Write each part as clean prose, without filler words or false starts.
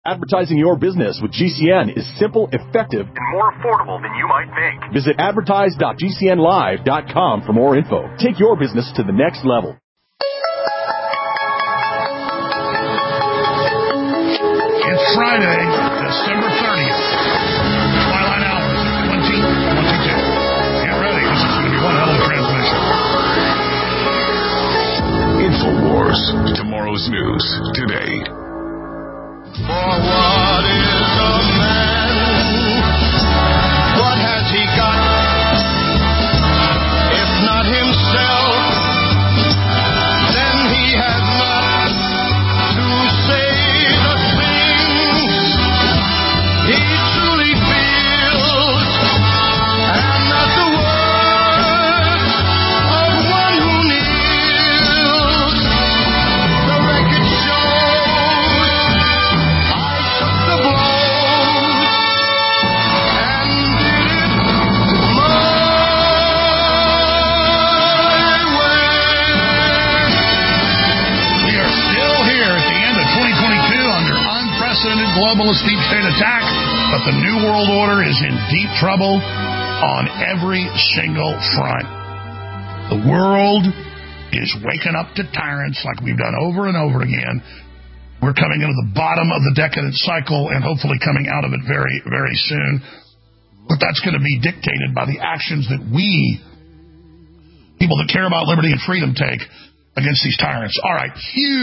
Advertising your business with GCN is simple, effective, and more affordable than you might think. Visit advertise.gcnlive.com for more info. Take your business to the next level. It's Friday, December 30th. Twilight hours, 2022. Get ready. This is going to be one hell of a transmission. InfoWars. Tomorrow's news today. For what is a man? What has he got? If not himself, then he has not to say the things he truly feels, and not the words of one who kneels. The record shows the blows and did it my way. We are still here at the end of 2022 under unprecedented globalist deep state attack, but the New World Order is in deep trouble on every single front. The world is waking up to tyrants like we've done over and over again. We're coming into the bottom of the decadent cycle and hopefully coming out of it very, very soon. But that's going to be dictated by the actions that we, people that care about liberty and freedom, take against these tyrants. All right,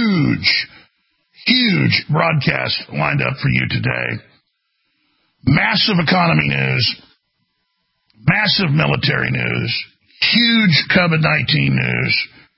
huge broadcast lined up for you today. Massive economy news, massive military news, huge COVID-19 news,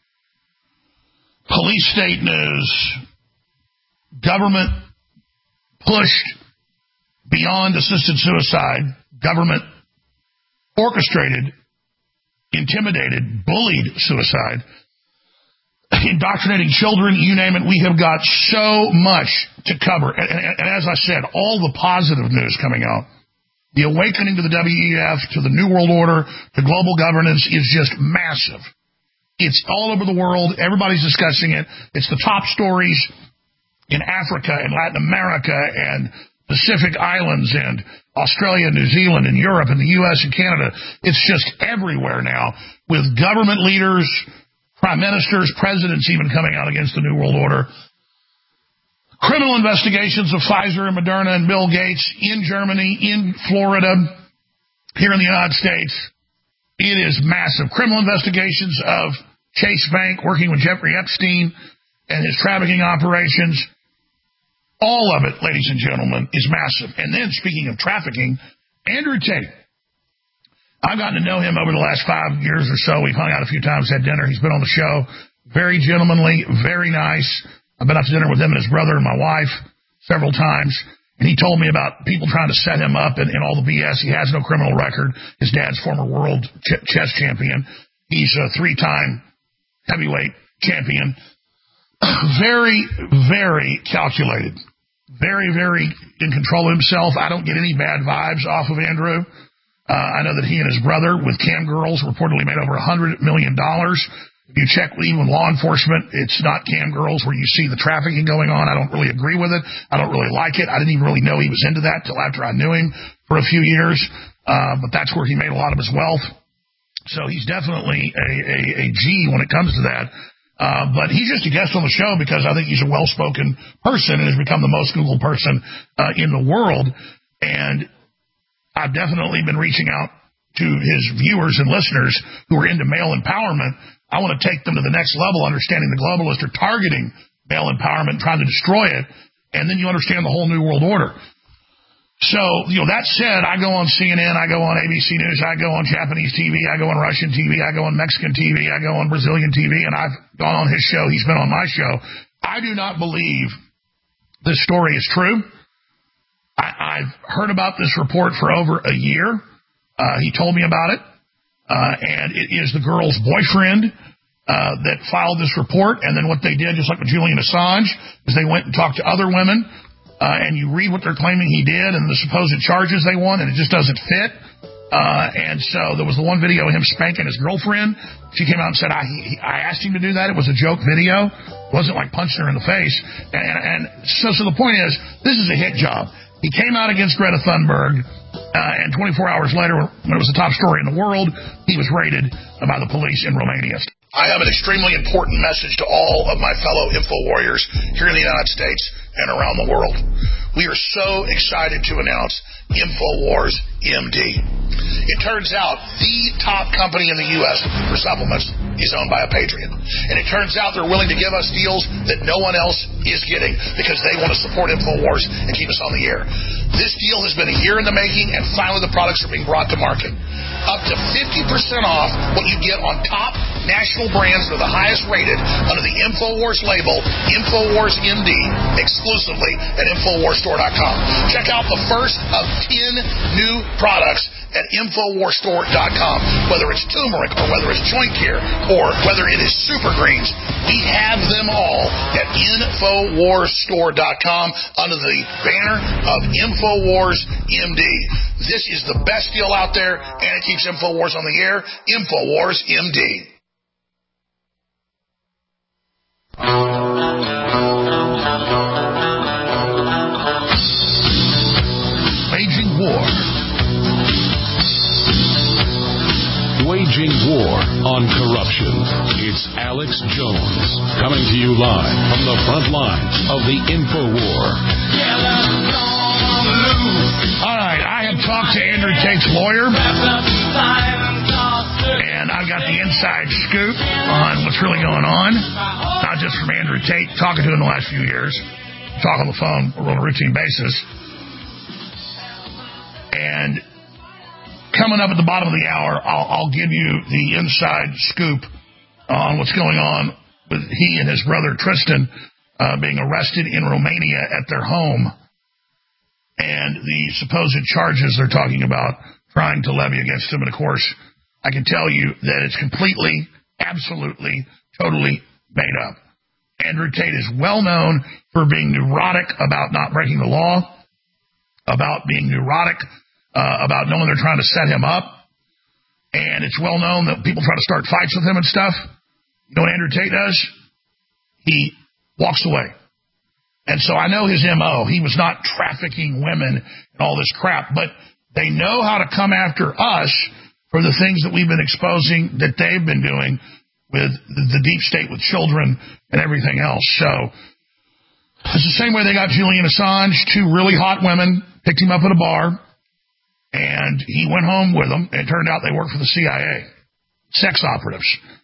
police state news, government pushed beyond assisted suicide, government orchestrated, intimidated, bullied suicide, indoctrinating children, you name it. We have got so much to cover. And as I said, all the positive news coming out, the awakening to the WEF, to the New World Order, to global governance is just massive. It's all over the world. Everybody's discussing it. It's the top stories in Africa and Latin America and Pacific Islands and Australia and New Zealand and Europe and the U.S. and Canada. It's just everywhere now with government leaders, prime ministers, presidents even coming out against the New World Order. Criminal investigations of Pfizer and Moderna and Bill Gates in Germany, in Florida, here in the United States. It is massive. Criminal investigations of Chase Bank working with Jeffrey Epstein and his trafficking operations. All of it, ladies and gentlemen, is massive. And then, speaking of trafficking, Andrew Tate. I've gotten to know him over the last 5 years or so. We've hung out a few times, had dinner. He's been on the show. Very gentlemanly, very nice. I've been out to dinner with him and his brother and my wife several times. And he told me about people trying to set him up and all the BS. He has no criminal record. His dad's former world chess champion. He's a 3-time heavyweight champion. Very, very calculated. Very, very in control of himself. I don't get any bad vibes off of Andrew. I know that he and his brother with cam girls reportedly made over $100 million. If you check even with law enforcement, it's not cam girls where you see the trafficking going on. I don't really agree with it. I don't really like it. I didn't even really know he was into that till after I knew him for a few years. But that's where he made a lot of his wealth. So he's definitely a G when it comes to that. But he's just a guest on the show because I think he's a well-spoken person and has become the most Googled person in the world. And I've definitely been reaching out to his viewers and listeners who are into male empowerment. I want to take them to the next level, understanding the globalists are targeting male empowerment, trying to destroy it, and then you understand the whole New World Order. So, that said, I go on CNN, I go on ABC News, I go on Japanese TV, I go on Russian TV, I go on Mexican TV, I go on Brazilian TV, and I've gone on his show, he's been on my show. I do not believe this story is true. I've heard about this report for over a year. He told me about it, and it is the girl's boyfriend that filed this report, and then what they did, just like with Julian Assange, is they went and talked to other women, and you read what they're claiming he did and the supposed charges they want, and it just doesn't fit. And so there was the one video of him spanking his girlfriend. She came out and said, I asked him to do that. It was a joke video. It wasn't like punching her in the face. And so the point is, this is a hit job. He came out against Greta Thunberg, and 24 hours later, when it was the top story in the world, he was raided by the police in Romania. I have an extremely important message to all of my fellow info warriors here in the United States and around the world. We are so excited to announce InfoWars MD. It turns out the top company in the U.S. for supplements is owned by a patriot. And it turns out they're willing to give us deals that no one else is getting because they want to support InfoWars and keep us on the air. This deal has been a year in the making, and finally the products are being brought to market. Up to 50% off what you get on top national brands that are the highest rated under the InfoWars label, InfoWars MD, exclusively at InfoWarsStore.com. Check out the first of 10 new products at InfoWarsStore.com. Whether it's turmeric or whether it's joint care or whether it is super greens, we have them all at InfoWarsStore.com under the banner of InfoWars MD. This is the best deal out there, and it keeps InfoWars on the air. InfoWars MD. Waging war. Waging war on corruption. It's Alex Jones coming to you live from the front lines of the InfoWar. All right, I have talked to Andrew Tate's lawyer, and I've got the inside scoop on what's really going on, not just from Andrew Tate, talking to him the last few years, talk on the phone on a routine basis. And coming up at the bottom of the hour, I'll give you the inside scoop on what's going on with he and his brother Tristan being arrested in Romania at their home, and the supposed charges they're talking about trying to levy against them. And, of course, I can tell you that it's completely, absolutely, totally made up. Andrew Tate is well known for being neurotic about not breaking the law, about being neurotic about knowing they're trying to set him up. And it's well known that people try to start fights with him and stuff. You know what Andrew Tate does? He walks away. And so I know his M.O. He was not trafficking women and all this crap, but they know how to come after us for the things that we've been exposing that they've been doing with the deep state with children and everything else. So it's the same way they got Julian Assange, two really hot women, picked him up at a bar, and he went home with them, and it turned out they worked for the CIA, sex operatives.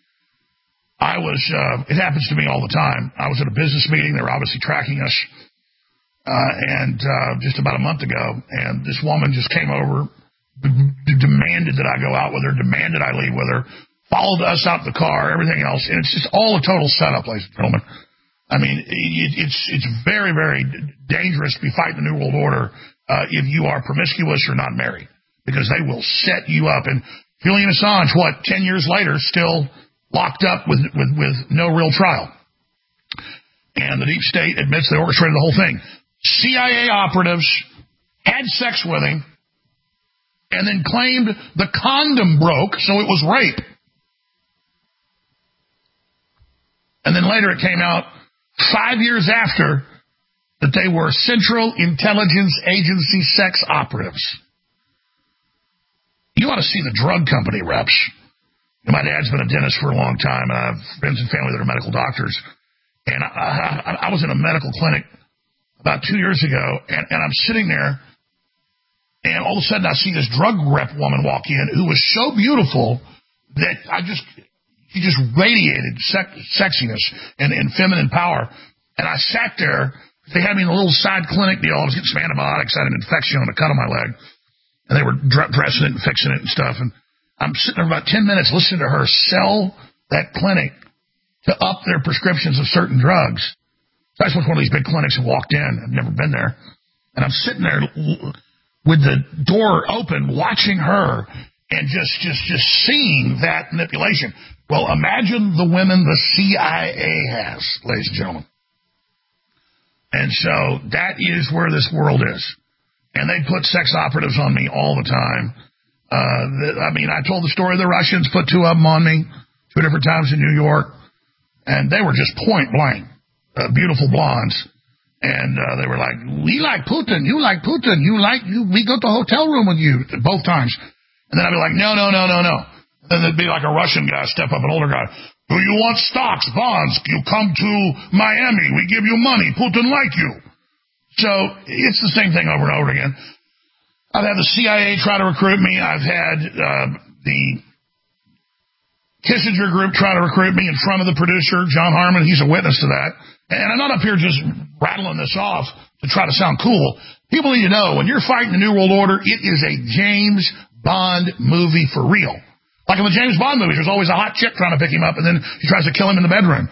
It happens to me all the time. I was at a business meeting. They were obviously tracking us, and just about a month ago, and this woman just came over, demanded that I go out with her, demanded I leave with her, followed us out the car, everything else, and it's just all a total setup, ladies and gentlemen. I mean, it's very, very dangerous to be fighting the New World Order if you are promiscuous or not married, because they will set you up. And Julian Assange, 10 years later, still locked up with no real trial. And the deep state admits they orchestrated the whole thing. CIA operatives had sex with him and then claimed the condom broke, so it was rape. And then later it came out 5 years after that they were Central Intelligence Agency sex operatives. You ought to see the drug company reps. My dad's been a dentist for a long time, and I have friends and family that are medical doctors. And I was in a medical clinic about 2 years ago, and I'm sitting there, and all of a sudden I see this drug rep woman walk in who was so beautiful that she just radiated sexiness and feminine power. And I sat there. They had me in a little side clinic deal. I was getting some antibiotics. I had an infection on a cut on my leg. And they were dressing it and fixing it and stuff. And I'm sitting there about 10 minutes listening to her sell that clinic to up their prescriptions of certain drugs. So I just went to one of these big clinics and walked in. I've never been there. And I'm sitting there with the door open, watching her and just seeing that manipulation. Well, imagine the women the CIA has, ladies and gentlemen. And so that is where this world is. And they put sex operatives on me all the time. I told the story of the Russians put 2 of them on me 2 different times in New York, and they were just point blank, beautiful blondes. And they were like, we like Putin, you like Putin, we go to a hotel room with you, both times. And then I'd be like, no. Then there'd be like a Russian guy, step up, an older guy. Do you want stocks, bonds? You come to Miami, we give you money, Putin like you. So it's the same thing over and over again. I've had the CIA try to recruit me. I've had the Kissinger group try to recruit me in front of the producer, John Harmon. He's a witness to that. And I'm not up here just rattling this off to try to sound cool. People need to know, when you're fighting the New World Order, it is a James Bond movie for real. Like in the James Bond movies, there's always a hot chick trying to pick him up, and then he tries to kill him in the bedroom.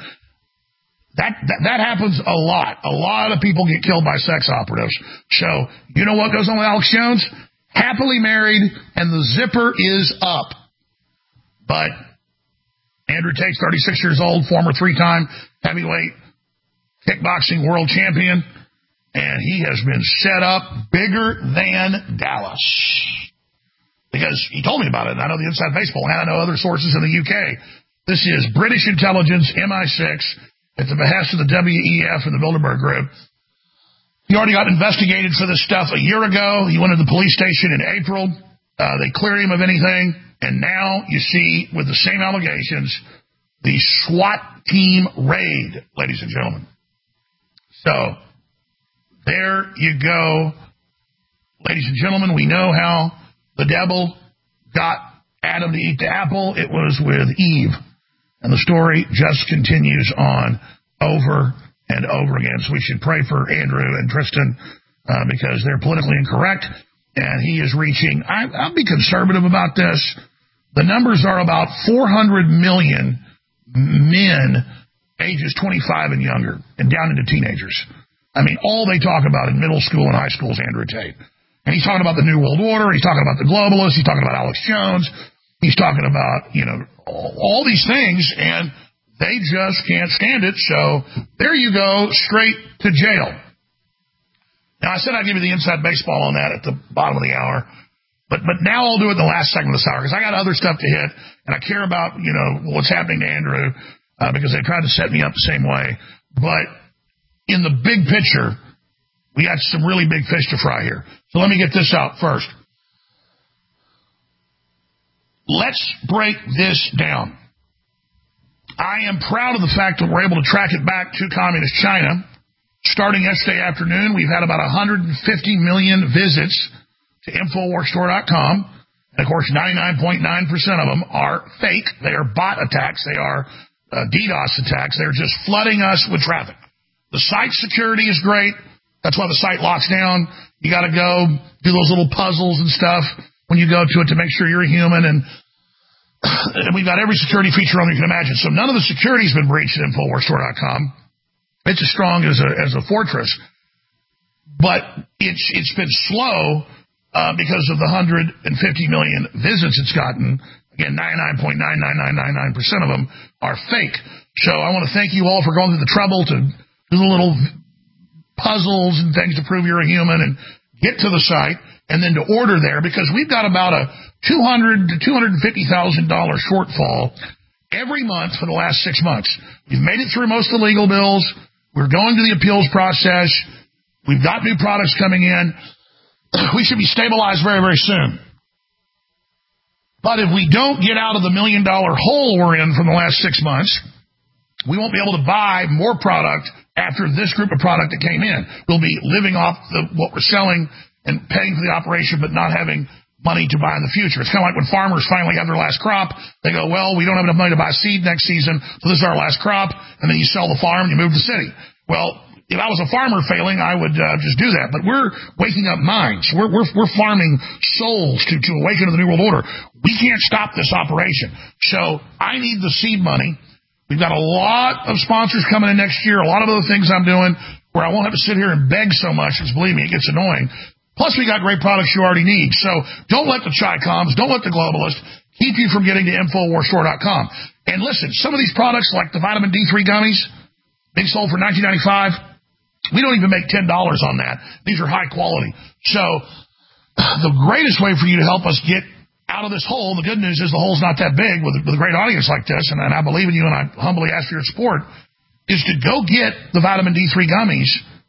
That happens a lot. A lot of people get killed by sex operatives. So, you know what goes on with Alex Jones? Happily married, and the zipper is up. But Andrew Tate's 36 years old, former 3-time heavyweight kickboxing world champion, and he has been set up bigger than Dallas. Because he told me about it, and I know the inside baseball, and I know other sources in the UK. This is British intelligence, MI6, at the behest of the WEF and the Bilderberg Group. He already got investigated for this stuff a year ago. He went to the police station in April. They cleared him of anything, and now you see, with the same allegations, the SWAT team raid, ladies and gentlemen. So, there you go. Ladies and gentlemen, we know how the devil got Adam to eat the apple. It was with Eve. And the story just continues on over and over again. So we should pray for Andrew and Tristan because they're politically incorrect. And he is reaching, I'll be conservative about this. The numbers are about 400 million men ages 25 and younger, and down into teenagers. All they talk about in middle school and high school is Andrew Tate. And he's talking about the New World Order, he's talking about the globalists, he's talking about Alex Jones, he's talking about, all these things, and they just can't stand it. So there you go, straight to jail. Now, I said I'd give you the inside baseball on that at the bottom of the hour, but now I'll do it in the last segment of this hour, because I got other stuff to hit, and I care about, what's happening to Andrew, because they tried to set me up the same way. But in the big picture, we got some really big fish to fry here. So let me get this out first. Let's break this down. I am proud of the fact that we're able to track it back to communist China. Starting yesterday afternoon, we've had about 150 million visits to InfoWarsStore.com. And, of course, 99.9% of them are fake. They are bot attacks. They are DDoS attacks. They're just flooding us with traffic. The site security is great. That's why the site locks down. You got to go do those little puzzles and stuff when you go to it to make sure you're a human. And we've got every security feature on there you can imagine. So none of the security's been breached at InfoWarsStore.com. It's as strong as a fortress. But it's been slow because of the 150 million visits it's gotten. Again, 99.99999% of them are fake. So I want to thank you all for going through the trouble to do the little puzzles and things to prove you're a human and get to the site and then to order there, because we've got about a $200,000 to $250,000 shortfall every month for the last 6 months. We've made it through most of the legal bills. We're going to the appeals process. We've got new products coming in. We should be stabilized very, very soon. But if we don't get out of the $1 million hole we're in from the last 6 months, we won't be able to buy more product after this group of product that came in. We'll be living off what we're selling and paying for the operation, but not having money to buy in the future. It's kind of like when farmers finally have their last crop. They go, well, we don't have enough money to buy seed next season, so this is our last crop, and then you sell the farm and you move to the city. Well, if I was a farmer failing, I would just do that. But we're waking up minds. We're farming souls to awaken to the New World Order. We can't stop this operation. So I need the seed money. We've got a lot of sponsors coming in next year, a lot of other things I'm doing where I won't have to sit here and beg so much, because believe me, it gets annoying. Plus, we got great products you already need. So don't let the Chi-Coms, don't let the globalists keep you from getting to InfoWarsStore.com. And listen, some of these products, like the vitamin D3 gummies, being sold for $19.95, we don't even make $10 on that. These are high quality. So the greatest way for you to help us get out of this hole. The good news is the hole's not that big with a great audience like this, and I believe in you, and I humbly ask for your support, is to go get the vitamin D3 gummies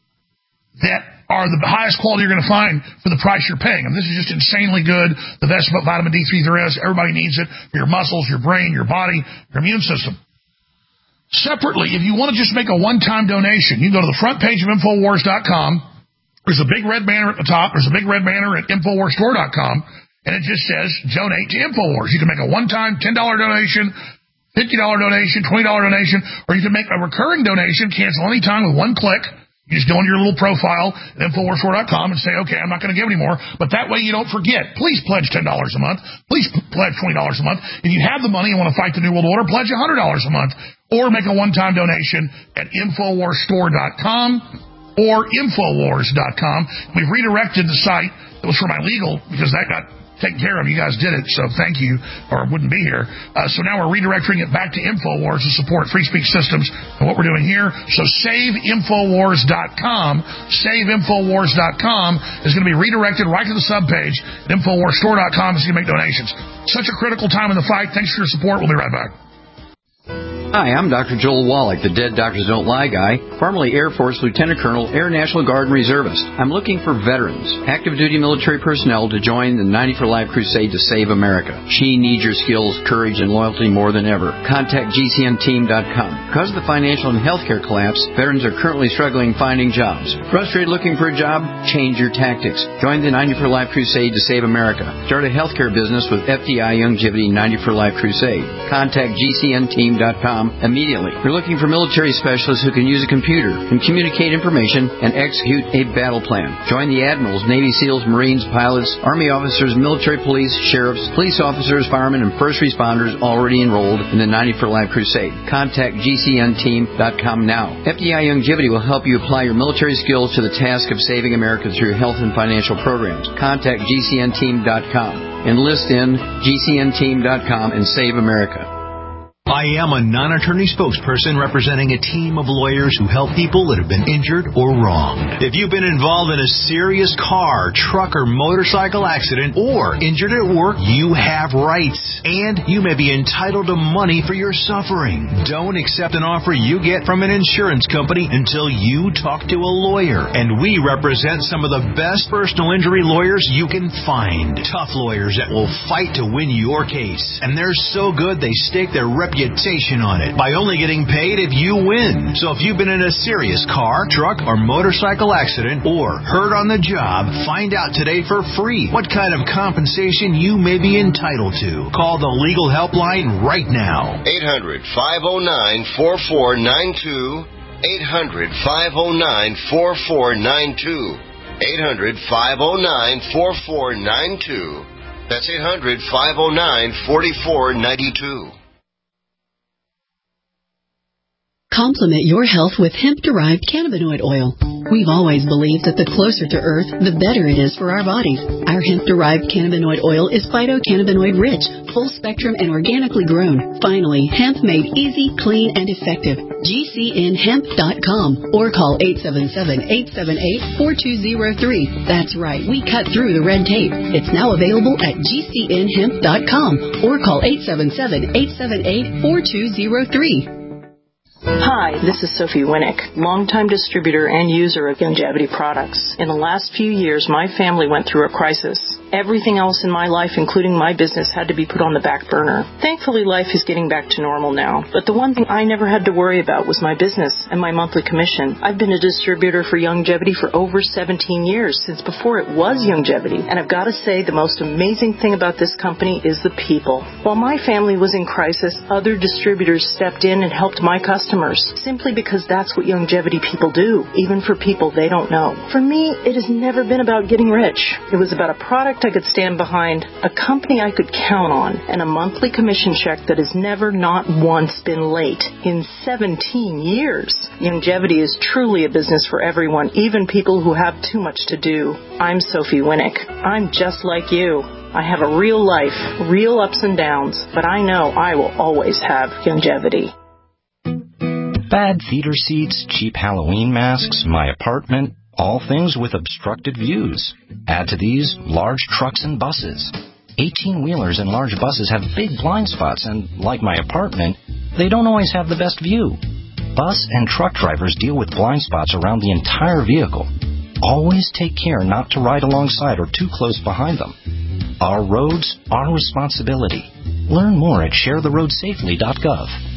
that are the highest quality you're going to find for the price you're paying. And this is just insanely good, the best vitamin D3 there is. Everybody needs it for your muscles, your brain, your body, your immune system. Separately, if you want to just make a one-time donation, you can go to the front page of Infowars.com. There's a big red banner at the top. There's a big red banner at InfoWarsStore.com, and it just says, donate to Infowars. You can make a one-time $10 donation, $50 donation, $20 donation, or you can make a recurring donation, cancel any time with one click. You just go into your little profile at InfoWarsStore.com and say, okay, I'm not going to give anymore, but that way you don't forget. Please pledge $10 a month. Please pledge $20 a month. If you have the money and want to fight the New World Order, pledge $100 a month, or make a one-time donation at InfoWarsStore.com or Infowars.com. We've redirected the site that was for my legal because that got taken care of. You guys did it, so thank you, or wouldn't be here. So now we're redirecting it back to Infowars to support free speech systems and what we're doing here. So SaveInfowars.com, SaveInfowars.com is going to be redirected right to the subpage at InfoWarsStore.com so you can make donations. Such a critical time in the fight. Thanks for your support. We'll be right back. Hi, I'm Dr. Joel Wallach, the Dead Doctors Don't Lie guy, formerly Air Force Lieutenant Colonel, Air National Guard and Reservist. I'm looking for veterans, active duty military personnel to join the 90 for Life crusade to save America. She needs your skills, courage, and loyalty more than ever. Contact GCNteam.com. Because of the financial and healthcare collapse, veterans are currently struggling finding jobs. Frustrated looking for a job? Change your tactics. Join the 90 for Life crusade to save America. Start a healthcare business with FDI Youngevity 90 for Life crusade. Contact GCNteam.com immediately. We're looking for military specialists who can use a computer and communicate information and execute a battle plan. Join the admirals, Navy SEALs, Marines, pilots, Army officers, military police, sheriffs, police officers, firemen, and first responders already enrolled in the 90 for Life crusade. Contact GCNteam.com now. FDI Youngevity will help you apply your military skills to the task of saving America through health and financial programs. Contact GCNteam.com. Enlist in GCNteam.com and save America. I am a non-attorney spokesperson representing a team of lawyers who help people that have been injured or wronged. If you've been involved in a serious car, truck, or motorcycle accident or injured at work, you have rights, and you may be entitled to money for your suffering. Don't accept an offer you get from an insurance company until you talk to a lawyer, and we represent some of the best personal injury lawyers you can find. Tough lawyers that will fight to win your case, and they're so good they stake their reputation on it by only getting paid if you win. So if you've been in a serious car, truck, or motorcycle accident or hurt on the job, find out today for free what kind of compensation you may be entitled to. Call the legal helpline right now. 800-509-4492. 800-509-4492. 800-509-4492. That's 800-509-4492. Complement your health with hemp-derived cannabinoid oil. We've always believed that the closer to Earth, the better it is for our bodies. Our hemp-derived cannabinoid oil is phytocannabinoid-rich, full-spectrum, and organically grown. Finally, hemp made easy, clean, and effective. GCNhemp.com or call 877-878-4203. That's right, we cut through the red tape. It's now available at GCNhemp.com or call 877-878-4203. Hi, this is Sophie Winnick, longtime distributor and user of Youngevity products. In the last few years, my family went through a crisis. Everything else in my life, including my business, had to be put on the back burner. Thankfully, life is getting back to normal now. But the one thing I never had to worry about was my business and my monthly commission. I've been a distributor for Youngevity for over 17 years, since before it was Youngevity. And I've got to say, the most amazing thing about this company is the people. While my family was in crisis, other distributors stepped in and helped my customers, simply because that's what Youngevity people do, even for people they don't know. For me, it has never been about getting rich. It was about a product I could stand behind, a company I could count on, and a monthly commission check that has never, not once, been late in 17 years. Youngevity is truly a business for everyone, even people who have too much to do. I'm Sophie Winnick. I'm just like you. I have a real life, real ups and downs, but I know I will always have Youngevity. Bad theater seats, cheap Halloween masks, my apartment, all things with obstructed views. Add to these large trucks and buses. 18-wheelers and large buses have big blind spots, and like my apartment, they don't always have the best view. Bus and truck drivers deal with blind spots around the entire vehicle. Always take care not to ride alongside or too close behind them. Our roads, our responsibility. Learn more at sharetheroadsafely.gov.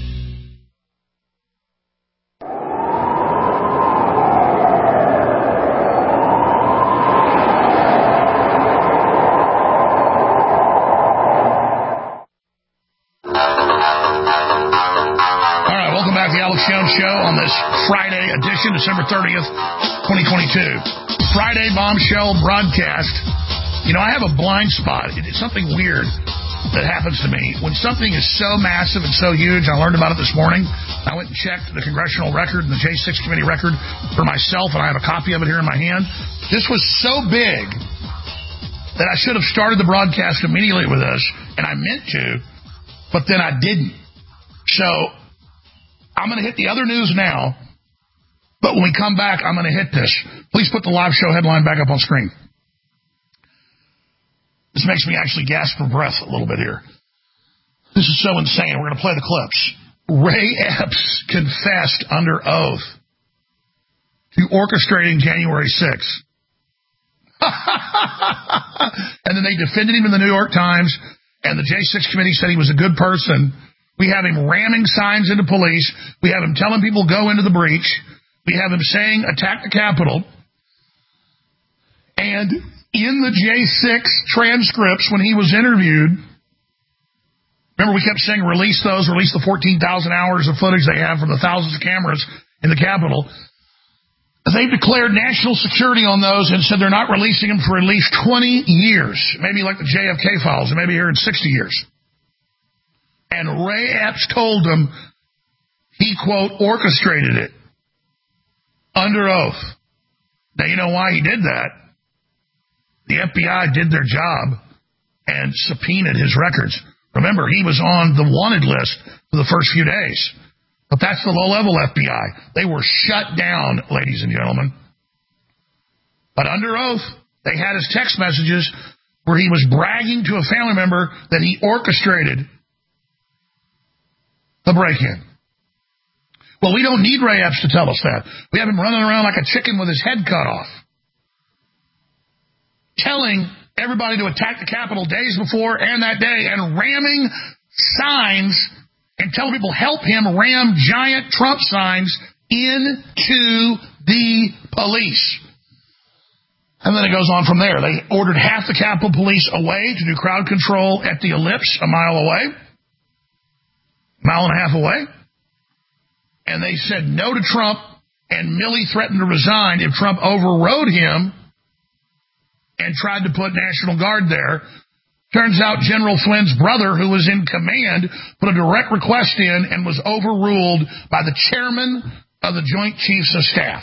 Show on this Friday edition, December 30th, 2022. Friday bombshell broadcast. You know, I have a blind spot. It's something weird that happens to me. When something is so massive and so huge, I learned about it this morning. I went and checked the congressional record and the J6 committee record for myself, and I have a copy of it here in my hand. This was so big that I should have started the broadcast immediately with this, and I meant to, but then I didn't. So I'm going to hit the other news now, but when we come back, I'm going to hit this. Please put the live show headline back up on screen. This makes me actually gasp for breath a little bit here. This is so insane. We're going to play the clips. Ray Epps confessed under oath to orchestrating January 6th. And then they defended him in the New York Times, and the J6 committee said he was a good person. We have him ramming signs into police. We have him telling people go into the breach. We have him saying attack the Capitol. And in the J6 transcripts when he was interviewed, remember we kept saying release the 14,000 hours of footage they have from the thousands of cameras in the Capitol. They've declared national security on those and said they're not releasing them for at least 20 years, maybe like the JFK files, and maybe here in 60 years. And Ray Epps told them he, quote, orchestrated it under oath. Now, you know why he did that? The FBI did their job and subpoenaed his records. Remember, he was on the wanted list for the first few days. But that's the low-level FBI. They were shut down, ladies and gentlemen. But under oath, they had his text messages where he was bragging to a family member that he orchestrated the break-in. Well, we don't need Ray Epps to tell us that. We have him running around like a chicken with his head cut off, telling everybody to attack the Capitol days before and that day, and ramming signs and telling people help him ram giant Trump signs into the police. And then it goes on from there. They ordered half the Capitol Police away to do crowd control at the Ellipse, a mile and a half away. And they said no to Trump, and Milley threatened to resign if Trump overrode him and tried to put National Guard there. Turns out General Flynn's brother, who was in command, put a direct request in and was overruled by the chairman of the Joint Chiefs of Staff.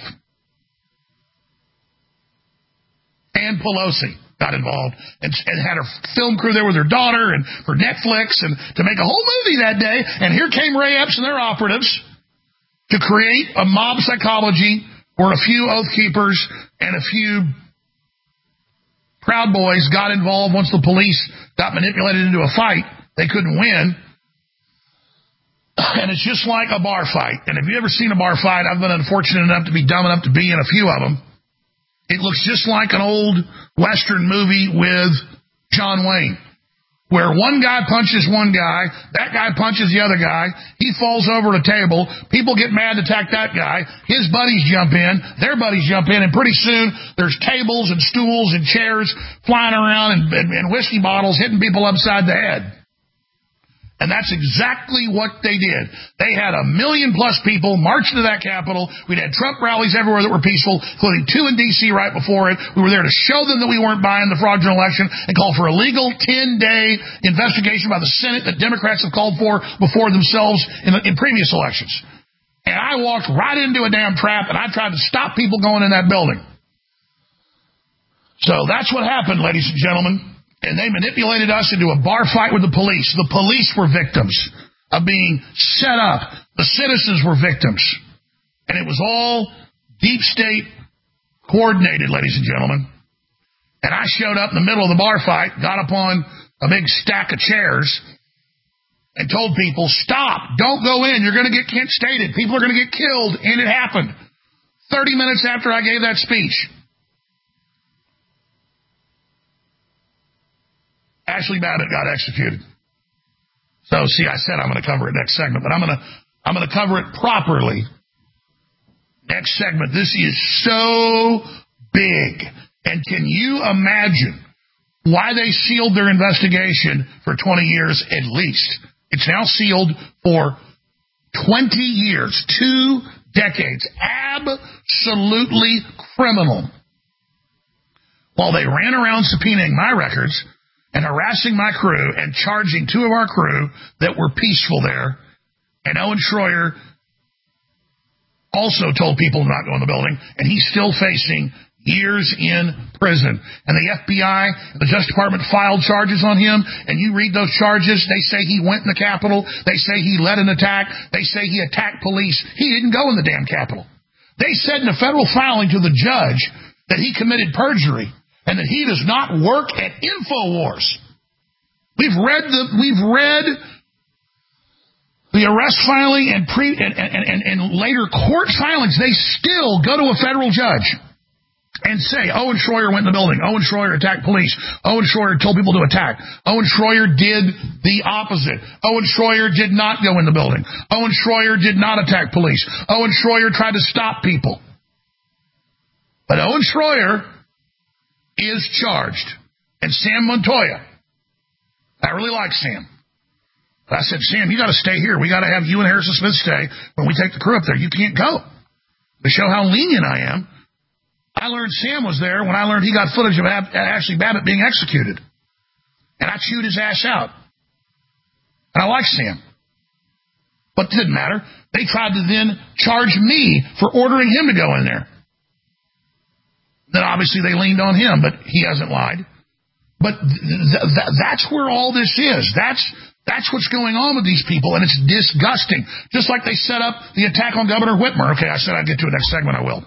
And Pelosi got involved and had her film crew there with her daughter and for Netflix and to make a whole movie that day. And here came Ray Epps and their operatives to create a mob psychology where a few Oath Keepers and a few Proud Boys got involved. Once the police got manipulated into a fight, they couldn't win. And it's just like a bar fight. And if you've ever seen a bar fight, I've been unfortunate enough to be dumb enough to be in a few of them. It looks just like an old Western movie with John Wayne, where one guy punches one guy, that guy punches the other guy, he falls over a table, people get mad to attack that guy, his buddies jump in, their buddies jump in, and pretty soon there's tables and stools and chairs flying around and whiskey bottles hitting people upside the head. And that's exactly what they did. They had 1 million+ people march into that Capitol. We'd had Trump rallies everywhere that were peaceful, including 2 in D.C. right before it. We were there to show them that we weren't buying the fraudulent election and call for a legal 10-day investigation by the Senate that Democrats have called for before themselves in previous elections. And I walked right into a damn trap, and I tried to stop people going in that building. So that's what happened, ladies and gentlemen. And they manipulated us into a bar fight with the police. The police were victims of being set up. The citizens were victims. And it was all deep state coordinated, ladies and gentlemen. And I showed up in the middle of the bar fight, got up on a big stack of chairs and told people, stop, don't go in, you're going to get Kent Stated, people are going to get killed, and it happened 30 minutes after I gave that speech. Ashley Babbitt got executed. So, see, I said I'm going to cover it next segment, but I'm going to cover it properly next segment. This is so big. And can you imagine why they sealed their investigation for 20 years at least? It's now sealed for 20 years, 2 decades. Absolutely criminal. While they ran around subpoenaing my records and harassing my crew and charging 2 of our crew that were peaceful there, and Owen Schroyer also told people to not go in the building, and he's still facing years in prison. And the FBI and the Justice Department filed charges on him, and you read those charges, they say he went in the Capitol, they say he led an attack, they say he attacked police. He didn't go in the damn Capitol. They said in a federal filing to the judge that he committed perjury and that he does not work at InfoWars. We've read the arrest filing and later court filings. They still go to a federal judge and say, Owen Schroyer went in the building. Owen Schroyer attacked police. Owen Schroyer told people to attack. Owen Schroyer did the opposite. Owen Schroyer did not go in the building. Owen Schroyer did not attack police. Owen Schroyer tried to stop people. But Owen Schroyer is charged. And Sam Montoya, I really like Sam. I said, Sam, you got to stay here. We got to have you and Harrison Smith stay when we take the crew up there. You can't go. To show how lenient I am, I learned Sam was there when I learned he got footage of Ashley Babbitt being executed. And I chewed his ass out. And I like Sam. But it didn't matter. They tried to then charge me for ordering him to go in there. Then obviously they leaned on him, but he hasn't lied. But that's where all this is. That's what's going on with these people, and it's disgusting. Just like they set up the attack on Governor Whitmer. Okay, I said I'd get to it next segment. I will.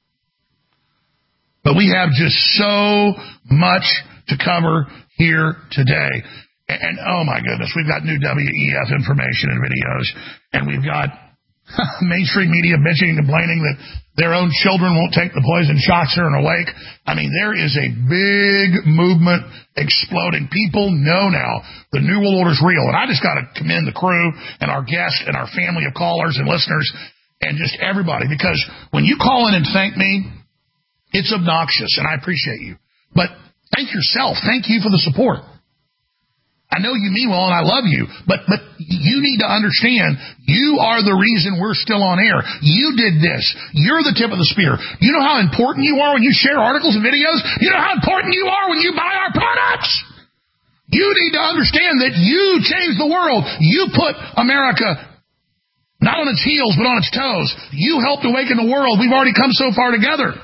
But we have just so much to cover here today. And oh my goodness, we've got new WEF information and videos, and we've got mainstream media bitching and complaining that their own children won't take the poison shots here in a wake. I mean, there is a big movement exploding. People know now the New World Order is real. And I just got to commend the crew and our guests and our family of callers and listeners and just everybody. Because when you call in and thank me, it's obnoxious, and I appreciate you. But thank yourself. Thank you for the support. I know you mean well, and I love you, but you need to understand you are the reason we're still on air. You did this. You're the tip of the spear. You know how important you are when you share articles and videos? You know how important you are when you buy our products? You need to understand that you changed the world. You put America not on its heels, but on its toes. You helped awaken the world. We've already come so far together.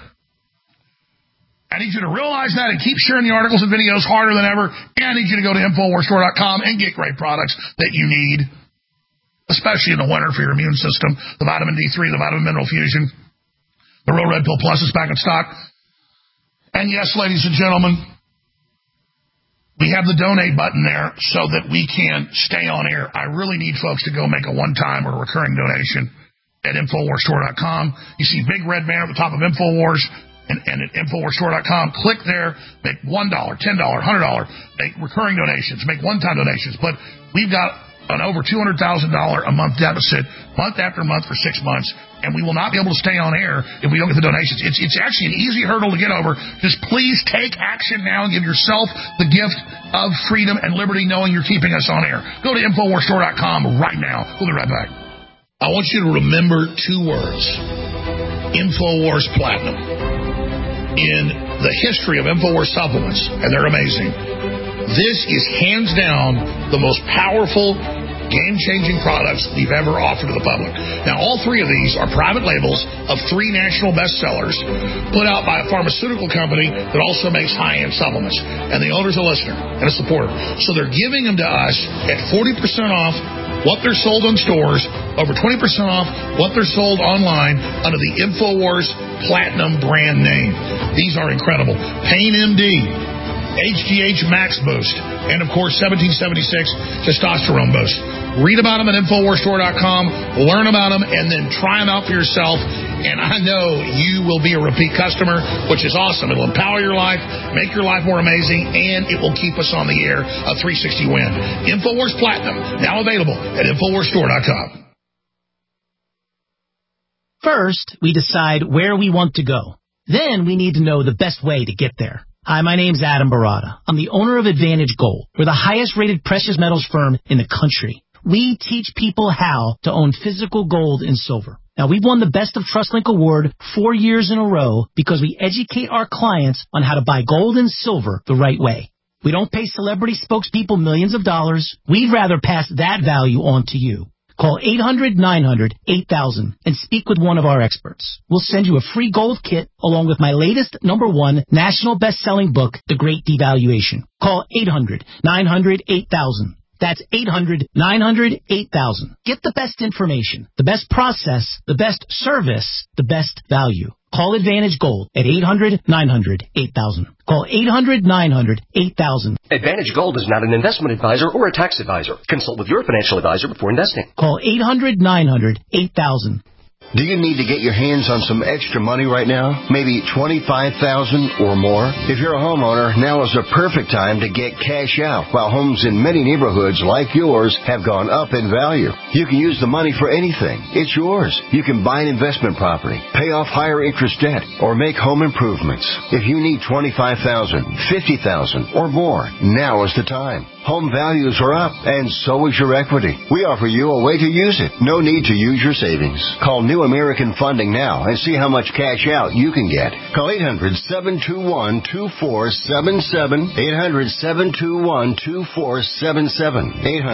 I need you to realize that and keep sharing the articles and videos harder than ever. And I need you to go to InfoWarsStore.com and get great products that you need, especially in the winter for your immune system. The vitamin D3, the vitamin mineral fusion, the Real Red Pill Plus is back in stock. And yes, ladies and gentlemen, we have the donate button there so that we can stay on air. I really need folks to go make a one-time or recurring donation at InfoWarsStore.com. You see big red banner at the top of InfoWars. And at InfoWarsStore.com, click there, make $1, $10, $100, make recurring donations, make one-time donations. But we've got an over $200,000 a month deficit, month after month for 6 months, and we will not be able to stay on air if we don't get the donations. It's actually an easy hurdle to get over. Just please take action now and give yourself the gift of freedom and liberty knowing you're keeping us on air. Go to InfoWarsStore.com right now. We'll be right back. I want you to remember 2 words. InfoWars Platinum. In the history of InfoWars supplements, and they're amazing, this is hands down the most powerful, game-changing products we've ever offered to the public. Now, all 3 of these are private labels of 3 national bestsellers put out by a pharmaceutical company that also makes high-end supplements. And the owner's a listener and a supporter. So they're giving them to us at 40% off what they're sold in stores, over 20% off what they're sold online under the InfoWars Platinum brand name. These are incredible. Pain MD, HGH Max Boost, and, of course, 1776 Testosterone Boost. Read about them at InfoWarsStore.com, learn about them, and then try them out for yourself. And I know you will be a repeat customer, which is awesome. It'll empower your life, make your life more amazing, and it will keep us on the air of 360 Win. InfoWars Platinum, now available at InfoWarsStore.com. First, we decide where we want to go. Then we need to know the best way to get there. Hi, my name's Adam Barada. I'm the owner of Advantage Gold. We're the highest-rated precious metals firm in the country. We teach people how to own physical gold and silver. Now, we've won the Best of TrustLink Award 4 years in a row because we educate our clients on how to buy gold and silver the right way. We don't pay celebrity spokespeople millions of dollars. We'd rather pass that value on to you. Call 800-900-8000 and speak with one of our experts. We'll send you a free gold kit along with my latest #1 national best-selling book, The Great Devaluation. Call 800-900-8000. That's 800-900-8000. Get the best information, the best process, the best service, the best value. Call Advantage Gold at 800-900-8000. Call 800-900-8000. Advantage Gold is not an investment advisor or a tax advisor. Consult with your financial advisor before investing. Call 800-900-8000. Do you need to get your hands on some extra money right now? Maybe $25,000 or more? If you're a homeowner, now is the perfect time to get cash out while homes in many neighborhoods like yours have gone up in value. You can use the money for anything. It's yours. You can buy an investment property, pay off higher interest debt, or make home improvements. If you need $25,000, $50,000 or more, now is the time. Home values are up, and so is your equity. We offer you a way to use it. No need to use your savings. Call New American Funding now and see how much cash out you can get. Call 800-721-2477. 800-721-2477.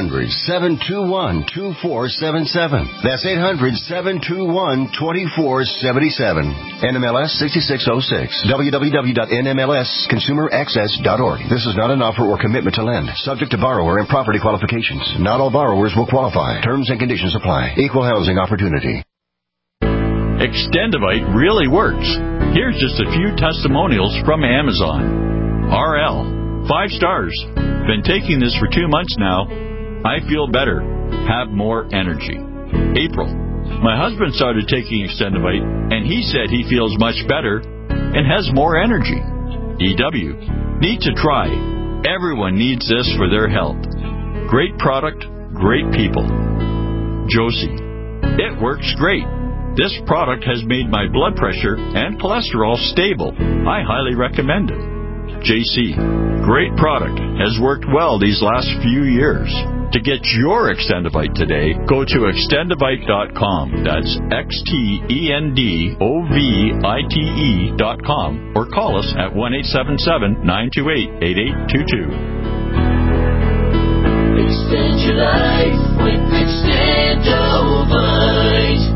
800-721-2477. That's 800-721-2477. NMLS 6606. www.nmlsconsumeraccess.org. This is not an offer or commitment to lend. Subject to borrower and property qualifications. Not all borrowers will qualify. Terms and conditions apply. Equal housing opportunity. Extendivite really works. Here's just a few testimonials from Amazon. RL, 5 stars. Been taking this for 2 months now. I feel better. Have more energy. April, my husband started taking Extendivite, and he said he feels much better and has more energy. EW, need to try. Everyone needs this for their health. Great product, great people. Josie, it works great. This product has made my blood pressure and cholesterol stable. I highly recommend it. JC, great product. Has worked well these last few years. To get your Extendivite today, go to extendivite.com. That's XTENDOVITE.com or call us at 1-877-928-8822. Extend your life with Extendovite.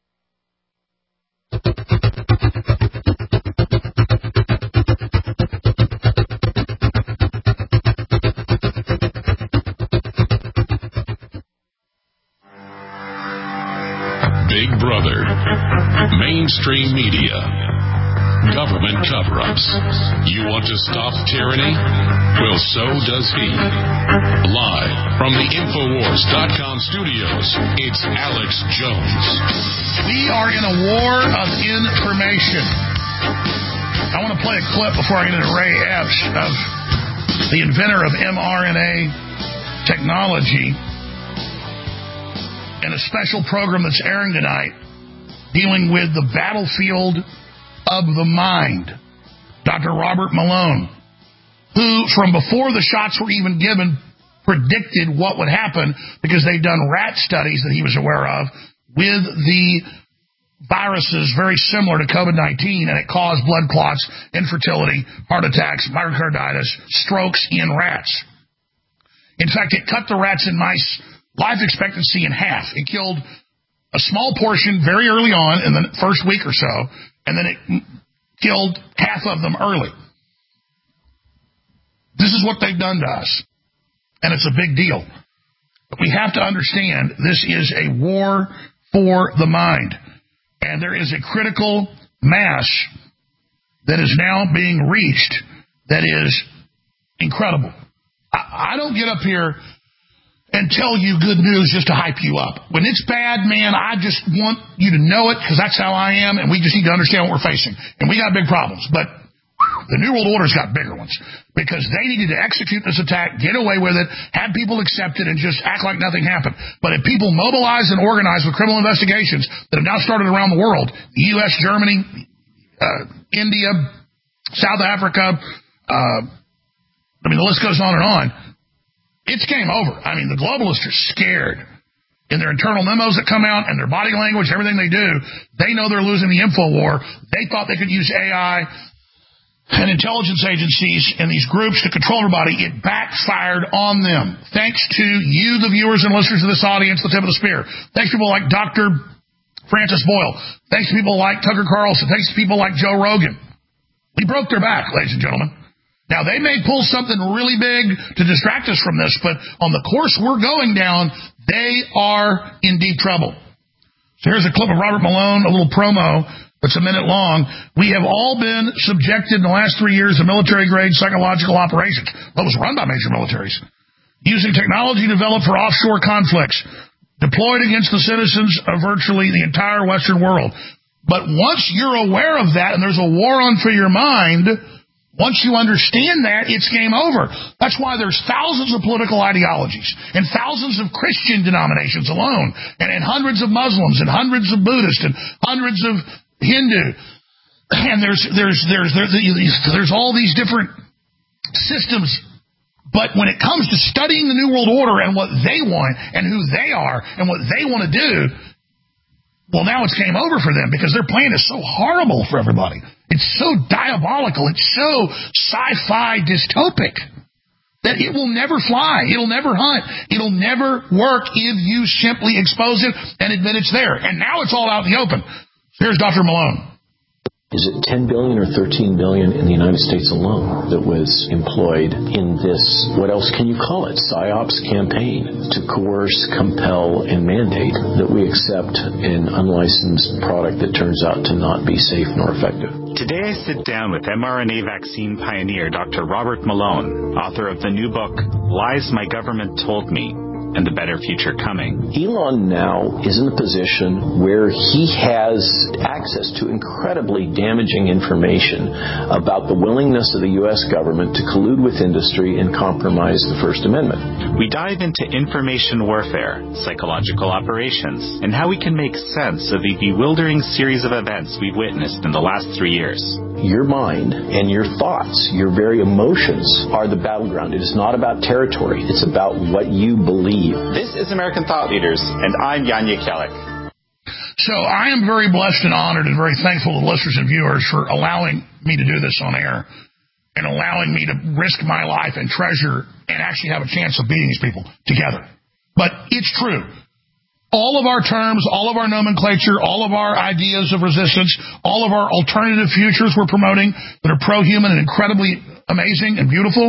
Big Brother, mainstream media, government cover-ups. You want to stop tyranny? Well, so does he. Live from the Infowars.com studios, it's Alex Jones. We are in a war of information. I want to play a clip before I get into Ray Epps of the inventor of mRNA technology in a special program that's airing tonight dealing with the battlefield of the mind. Dr. Robert Malone, who from before the shots were even given predicted what would happen because they'd done rat studies that he was aware of with the viruses very similar to COVID-19, and it caused blood clots, infertility, heart attacks, myocarditis, strokes in rats. In fact, it cut the rats and mice life expectancy in half. It killed a small portion very early on in the first week or so, and then it killed half of them early. This is what they've done to us, and it's a big deal. But we have to understand this is a war for the mind, and there is a critical mass that is now being reached that is Incredible. I don't get up here and tell you good news just to hype you up. When it's bad, man, I just want you to know it because that's how I am, and we just need to understand what we're facing. And we got big problems, but the New World Order's got bigger ones because they needed to execute this attack, get away with it, have people accept it, and just act like nothing happened. But if people mobilize and organize with criminal investigations that have now started around the world, the U.S., Germany, India, South Africa, the list goes on and on, it's game over. I mean, the globalists are scared. In their internal memos that come out and their body language, everything they do, they know they're losing the info war. They thought they could use AI and intelligence agencies and these groups to control everybody. It backfired on them. Thanks to you, the viewers and listeners of this audience, the tip of the spear. Thanks to people like Dr. Francis Boyle. Thanks to people like Tucker Carlson. Thanks to people like Joe Rogan. We broke their back, ladies and gentlemen. Now, they may pull something really big to distract us from this, but on the course we're going down, they are in deep trouble. So here's a clip of Robert Malone, a little promo that's a minute long. We have all been subjected in the last 3 years to military-grade psychological operations. That was run by major militaries. Using technology developed for offshore conflicts, deployed against the citizens of virtually the entire Western world. But once you're aware of that and there's a war on for your mind, once you understand that, it's game over. That's why there's thousands of political ideologies and thousands of Christian denominations alone, and hundreds of Muslims and hundreds of Buddhists and hundreds of Hindu. And there's all these different systems. But when it comes to studying the New World Order and what they want and who they are and what they want to do, well, now it's game over for them because their plan is so horrible for everybody. It's so diabolical. It's so sci-fi dystopic that it will never fly. It'll never hunt. It'll never work if you simply expose it and admit it's there. And now it's all out in the open. Here's Dr. Malone. Is it 10 billion or 13 billion in the United States alone that was employed in this, what else can you call it, PSYOPs campaign to coerce, compel, and mandate that we accept an unlicensed product that turns out to not be safe nor effective? Today I sit down with mRNA vaccine pioneer Dr. Robert Malone, author of the new book, Lies My Government Told Me, and the Better Future Coming. Elon now is in a position where he has access to incredibly damaging information about the willingness of the U.S. government to collude with industry and compromise the First Amendment. We dive into information warfare, psychological operations, and how we can make sense of the bewildering series of events we've witnessed in the last 3 years. Your mind and your thoughts, your very emotions are the battleground. It is not about territory. It's about what you believe. This is American Thought Leaders, and I'm Jan Jekielek. So I am very blessed and honored and very thankful to listeners and viewers for allowing me to do this on air and allowing me to risk my life and treasure and actually have a chance of beating these people together. But it's true. All of our terms, all of our nomenclature, all of our ideas of resistance, all of our alternative futures we're promoting that are pro-human and incredibly amazing and beautiful,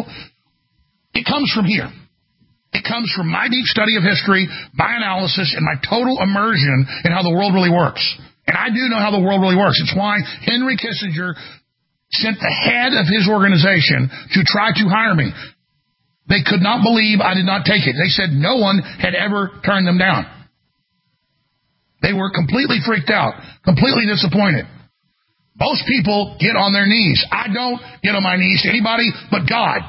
it comes from here. It comes from my deep study of history, my analysis, and my total immersion in how the world really works. And I do know how the world really works. It's why Henry Kissinger sent the head of his organization to try to hire me. They could not believe I did not take it. They said no one had ever turned them down. They were completely freaked out, completely disappointed. Most people get on their knees. I don't get on my knees to anybody but God.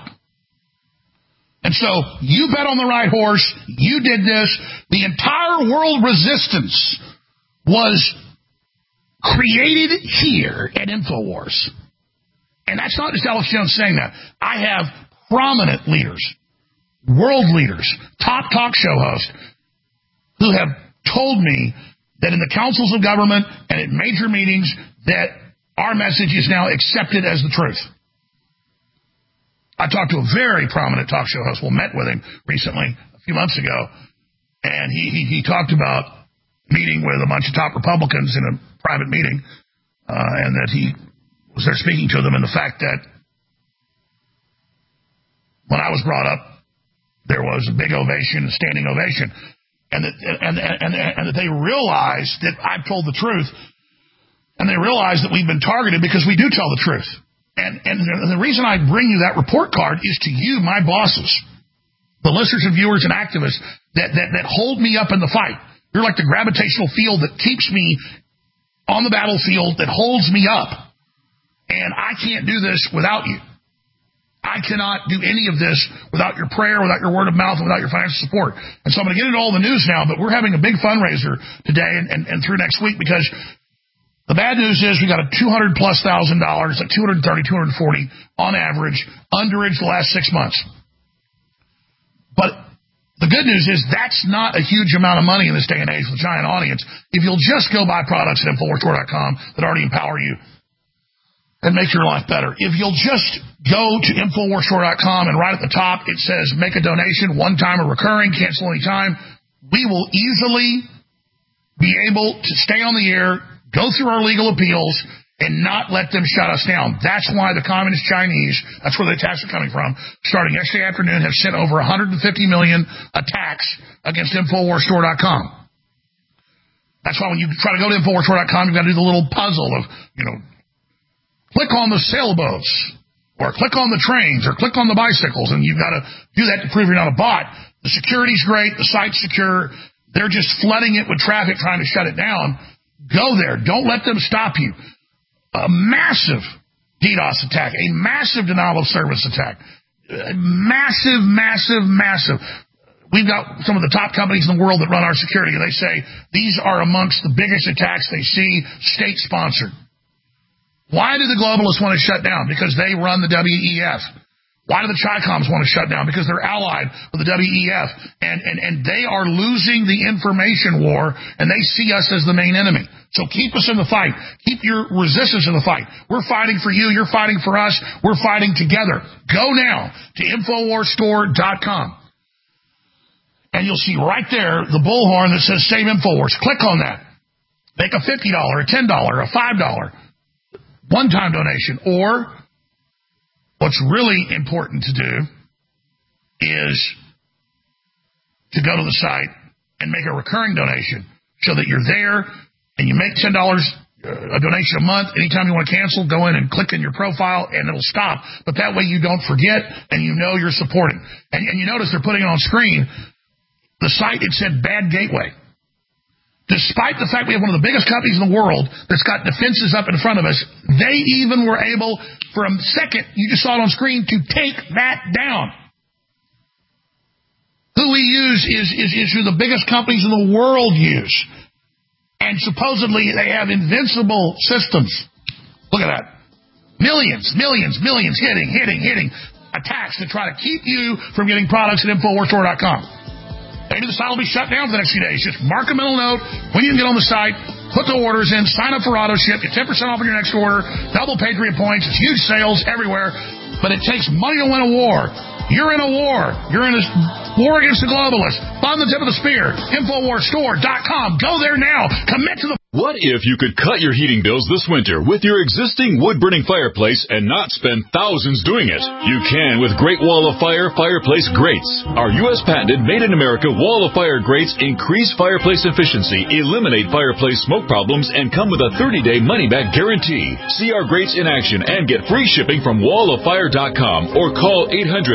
And so you bet on the right horse. You did this. The entire world resistance was created here at InfoWars. And that's not just Alex Jones saying that. I have prominent leaders, world leaders, top talk show hosts who have told me that in the councils of government and at major meetings that our message is now accepted as the truth. I talked to a very prominent talk show host. We met with him recently, a few months ago, and he talked about meeting with a bunch of top Republicans in a private meeting, and that he was there speaking to them, and the fact that when I was brought up, there was a big ovation, a standing ovation, and that they realized that I've told the truth, and they realized that we've been targeted because we do tell the truth. And the reason I bring you that report card is to you, my bosses, the listeners and viewers and activists that hold me up in the fight. You're like the gravitational field that keeps me on the battlefield, that holds me up. And I can't do this without you. I cannot do any of this without your prayer, without your word of mouth, without your financial support. And so I'm going to get into all the news now, but we're having a big fundraiser today and through next week, because the bad news is we got a $200,000+, at $230,000, $240,000 on average, underage the last 6 months. But the good news is that's not a huge amount of money in this day and age with a giant audience. If you'll just go buy products at InfoWarsStore.com that already empower you and make your life better. If you'll just go to InfoWarsStore.com and right at the top it says make a donation, one time or recurring, cancel any time, we will easily be able to stay on the air, go through our legal appeals, and not let them shut us down. That's why the Communist Chinese, that's where the attacks are coming from, starting yesterday afternoon, have sent over 150 million attacks against InfoWarsStore.com. That's why when you try to go to InfoWarsStore.com, you've got to do the little puzzle of, click on the sailboats, or click on the trains, or click on the bicycles, and you've got to do that to prove you're not a bot. The security's great, the site's secure, they're just flooding it with traffic trying to shut it down. Go there. Don't let them stop you. A massive DDoS attack, a massive denial of service attack, massive. We've got some of the top companies in the world that run our security, and they say these are amongst the biggest attacks they see, state-sponsored. Why do the globalists want to shut down? Because they run the WEF. Why do the Chicoms want to shut down? Because they're allied with the WEF. And they are losing the information war, and they see us as the main enemy. So keep us in the fight. Keep your resistance in the fight. We're fighting for you. You're fighting for us. We're fighting together. Go now to InfoWarsStore.com. And you'll see right there the bullhorn that says Save InfoWars. Click on that. Make a $50, a $10, a $5 one-time donation. Or what's really important to do is to go to the site and make a recurring donation so that you're there and you make $10 a donation a month. Anytime you want to cancel, go in and click in your profile and it'll stop. But that way you don't forget and you know you're supporting. And you notice they're putting it on screen. The site, it said bad gateway. Despite the fact we have one of the biggest companies in the world that's got defenses up in front of us, they even were able, for a second, you just saw it on screen, to take that down. Who we use is who the biggest companies in the world use. And supposedly they have invincible systems. Look at that. Millions hitting attacks to try to keep you from getting products at InfoWarsStore.com. Maybe the site will be shut down for the next few days. Just mark a mental note when you can get on the site, put the orders in, sign up for auto ship, get 10% off on your next order, double Patriot points. It's huge sales everywhere, but it takes money to win a war. You're in a war. You're in a war against the globalists. Find the tip of the spear. InfoWarsStore.com. Go there now. Commit to the... What if you could cut your heating bills this winter with your existing wood-burning fireplace and not spend thousands doing it? You can with Great Wall of Fire fireplace grates. Our U.S. patented made-in-America Wall of Fire grates increase fireplace efficiency, eliminate fireplace smoke problems, and come with a 30-day money-back guarantee. See our grates in action and get free shipping from walloffire.com or call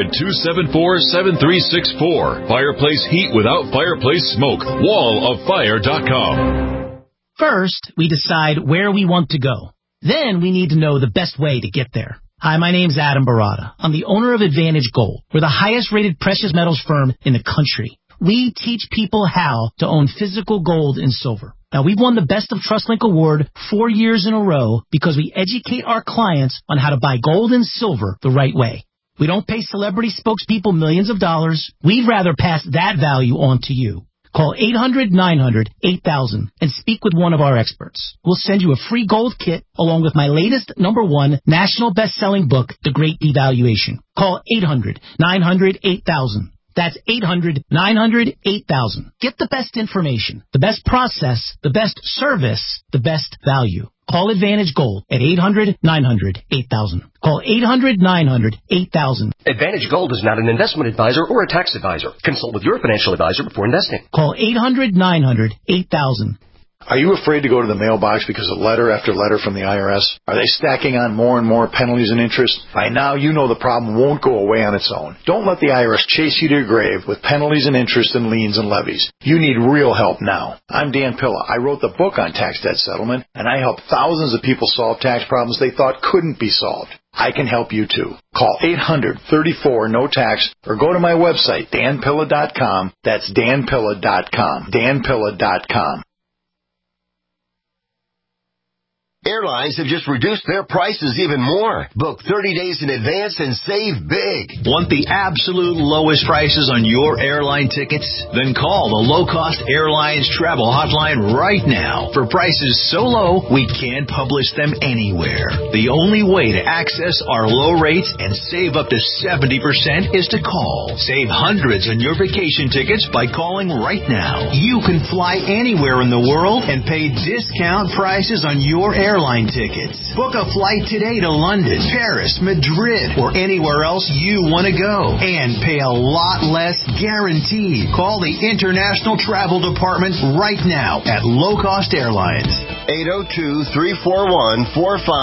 800-274-7364. Fireplace heat without fireplace smoke. walloffire.com. First, we decide where we want to go. Then we need to know the best way to get there. Hi, my name's Adam Barada. I'm the owner of Advantage Gold. We're the highest-rated precious metals firm in the country. We teach people how to own physical gold and silver. Now, we've won the Best of TrustLink Award 4 years in a row because we educate our clients on how to buy gold and silver the right way. We don't pay celebrity spokespeople millions of dollars. We'd rather pass that value on to you. Call 800-900-8000 and speak with one of our experts. We'll send you a free gold kit along with my latest #1 national best-selling book, The Great Devaluation. Call 800-900-8000. That's 800-900-8000. Get the best information, the best process, the best service, the best value. Call Advantage Gold at 800-900-8000. Call 800-900-8000. Advantage Gold is not an investment advisor or a tax advisor. Consult with your financial advisor before investing. Call 800-900-8000. Are you afraid to go to the mailbox because of letter after letter from the IRS? Are they stacking on more and more penalties and interest? By now, you know the problem won't go away on its own. Don't let the IRS chase you to your grave with penalties and interest and liens and levies. You need real help now. I'm Dan Pilla. I wrote the book on tax debt settlement, and I help thousands of people solve tax problems they thought couldn't be solved. I can help you too. Call 800-34-NO-TAX or go to my website, danpilla.com. That's danpilla.com. danpilla.com. Airlines have just reduced their prices even more. Book 30 days in advance and save big. Want the absolute lowest prices on your airline tickets? Then call the Low Cost Airlines Travel Hotline right now. For prices so low, we can't publish them anywhere. The only way to access our low rates and save up to 70% is to call. Save hundreds on your vacation tickets by calling right now. You can fly anywhere in the world and pay discount prices on your airline tickets. Book a flight today to London, Paris, Madrid, or anywhere else you want to go and pay a lot less guaranteed. Call the International Travel Department right now at Low Cost Airlines. 802-341-4535.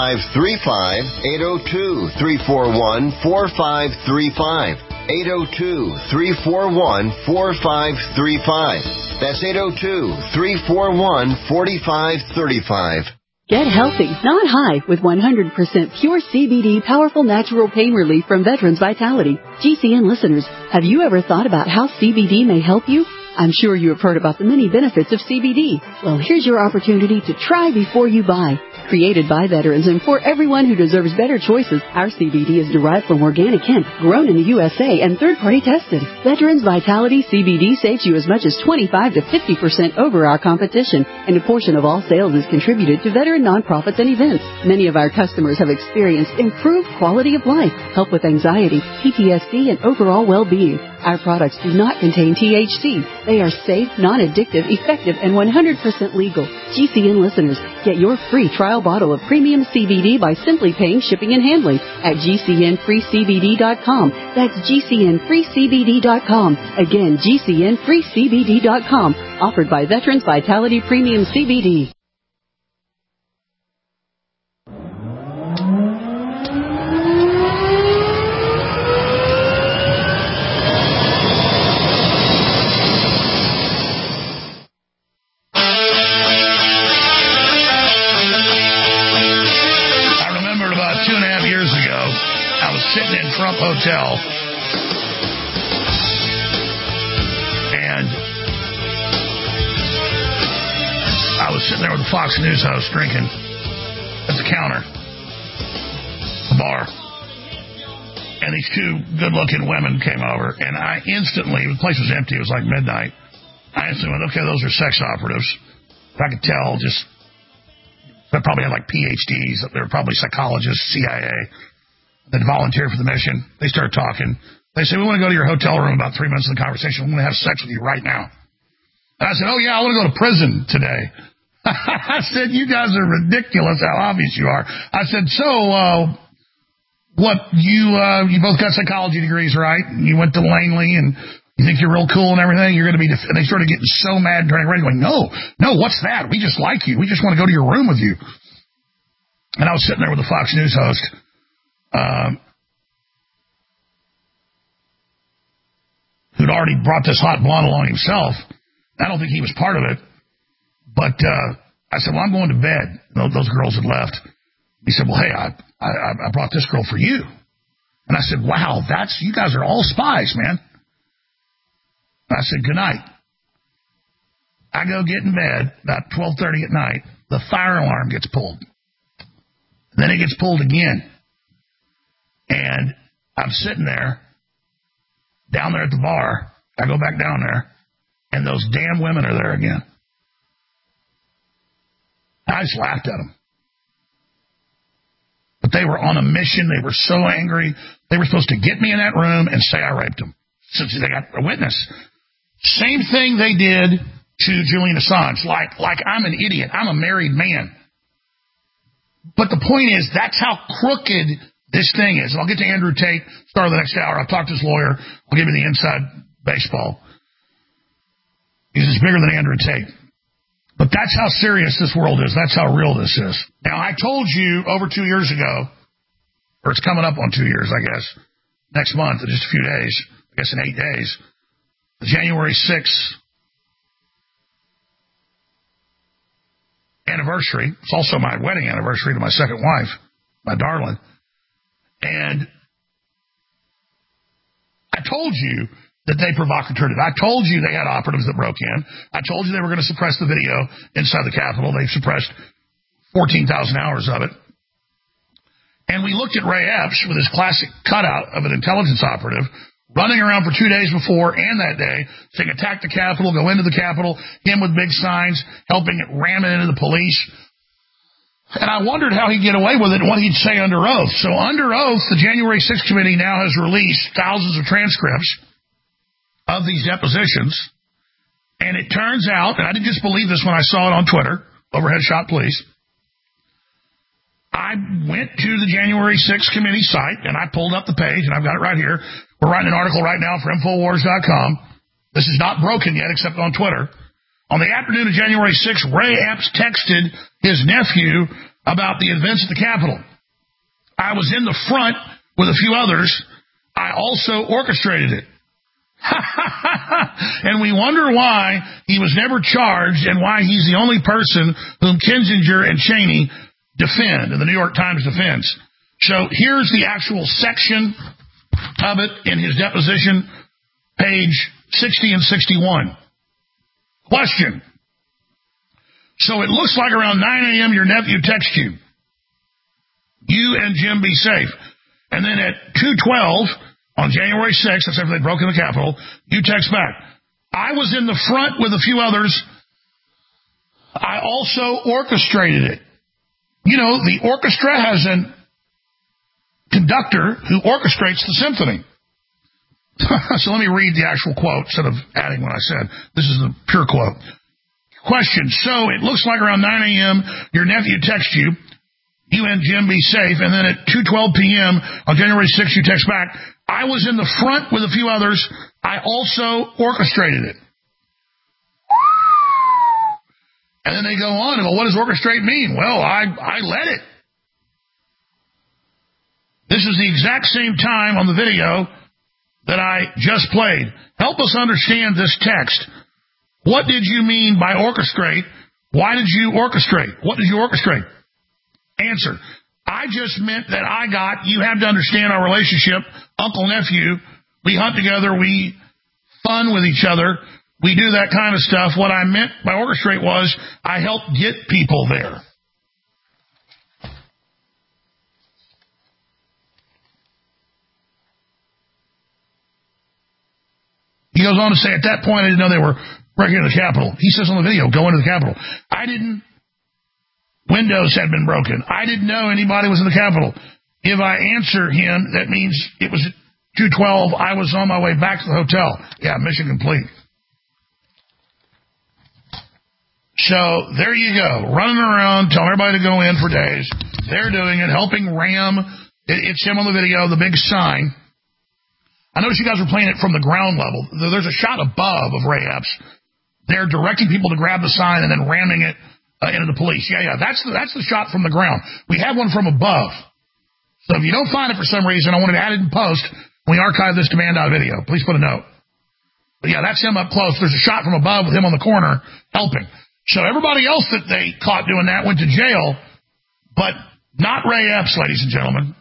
802-341-4535. 802-341-4535. That's 802-341-4535. Get healthy, not high, with 100% pure CBD powerful natural pain relief from Veterans Vitality. GCN listeners, have you ever thought about how CBD may help you? I'm sure you have heard about the many benefits of CBD. Well, here's your opportunity to try before you buy. Created by veterans and for everyone who deserves better choices, our CBD is derived from organic hemp, grown in the USA and third-party tested. Veterans Vitality CBD saves you as much as 25 to 50% over our competition, and a portion of all sales is contributed to veteran nonprofits and events. Many of our customers have experienced improved quality of life, help with anxiety, PTSD, and overall well-being. Our products do not contain THC. They are safe, non-addictive, effective, and 100% legal. GCN listeners, get your free trial bottle of premium CBD by simply paying shipping and handling at GCNFreeCBD.com. That's GCNFreeCBD.com. Again, GCNFreeCBD.com. Offered by Veterans Vitality Premium CBD. Sitting in Trump Hotel, and I was sitting there with the Fox News host drinking at the counter, the bar, and these two good-looking women came over, and I instantly, the place was empty, it was like midnight, I instantly went, okay, those are sex operatives. I could tell, just, they probably had like PhDs, they were probably psychologists, CIA, that volunteered for the mission. They started talking. They said, we want to go to your hotel room about 3 minutes in the conversation. We want to have sex with you right now. And I said, oh, yeah, I want to go to prison today. I said, you guys are ridiculous how obvious you are. I said, so, what, you both got psychology degrees, right? You went to Langley and you think you're real cool and everything? You're going to be, and they started getting so mad and turning around going, no, what's that? We just like you. We just want to go to your room with you. And I was sitting there with the Fox News host. Who'd already brought this hot blonde along himself. I don't think he was part of it. But I said, well, I'm going to bed. Those girls had left. He said, well, hey, I brought this girl for you. And I said, wow, you guys are all spies, man. And I said, good night. I go get in bed about 12:30 at night. The fire alarm gets pulled. And then it gets pulled again. And I'm sitting there, down there at the bar. I go back down there, and those damn women are there again. I just laughed at them. But they were on a mission. They were so angry. They were supposed to get me in that room and say I raped them, since they got a witness. Same thing they did to Julian Assange. Like I'm an idiot. I'm a married man. But the point is, that's how crooked this thing is. And I'll get to Andrew Tate, start of the next hour. I'll talk to his lawyer. I'll give you the inside baseball. He's bigger than Andrew Tate. But that's how serious this world is. That's how real this is. Now, I told you over 2 years ago, or it's coming up on 2 years, I guess, next month, in just a few days, I guess in 8 days, the January 6th anniversary. It's also my wedding anniversary to my second wife, my darling. And I told you that they provocateur. I told you they had operatives that broke in. I told you they were going to suppress the video inside the Capitol. They've suppressed 14,000 hours of it. And we looked at Ray Epps with his classic cutout of an intelligence operative running around for 2 days before and that day saying attack the Capitol, go into the Capitol, him with big signs, helping it ram it into the police. And I wondered how he'd get away with it and what he'd say under oath. So under oath, the January 6th committee now has released thousands of transcripts of these depositions. And it turns out, and I didn't just believe this when I saw it on Twitter, overhead shot please, I went to the January 6th committee site and I pulled up the page, and I've got it right here. We're writing an article right now for Infowars.com. This is not broken yet except on Twitter. On the afternoon of January 6th, Ray Epps texted his nephew about the events at the Capitol. I was in the front with a few others. I also orchestrated it. And we wonder why he was never charged and why he's the only person whom Kinzinger and Cheney defend, and the New York Times defends. So here's the actual section of it in his deposition, page 60 and 61. Question. So it looks like around 9 a.m. your nephew texts you. You and Jim be safe. And then at 2:12 on January 6th, that's after they broke in the Capitol, you text back. I was in the front with a few others. I also orchestrated it. You know, the orchestra has a conductor who orchestrates the symphony. So let me read the actual quote instead of adding what I said. This is the pure quote. Question. So it looks like around 9 a.m. your nephew texts you. You and Jim be safe. And then at 2:12 p.m. on January 6th, you text back. I was in the front with a few others. I also orchestrated it. And then they go on and, well, what does orchestrate mean? Well, I led it. This is the exact same time on the video that I just played. Help us understand this text. What did you mean by orchestrate? Why did you orchestrate? What did you orchestrate? Answer. I just meant that you have to understand our relationship, uncle-nephew. We hunt together. We fun with each other. We do that kind of stuff. What I meant by orchestrate was I helped get people there. He goes on to say, at that point, I didn't know they were breaking into the Capitol. He says on the video, go into the Capitol. Windows had been broken. I didn't know anybody was in the Capitol. If I answer him, that means it was at 2:12. I was on my way back to the hotel. Yeah, mission complete. So there you go, running around, telling everybody to go in for days. They're doing it, helping ram. It's him on the video, the big sign. I noticed you guys were playing it from the ground level. There's a shot above of Ray Epps. They're directing people to grab the sign and then ramming it into the police. Yeah, that's the shot from the ground. We have one from above. So if you don't find it for some reason, I want to add it in post when we archive this demand.video. Please put a note. But yeah, that's him up close. There's a shot from above with him on the corner helping. So everybody else that they caught doing that went to jail, but not Ray Epps, ladies and gentlemen.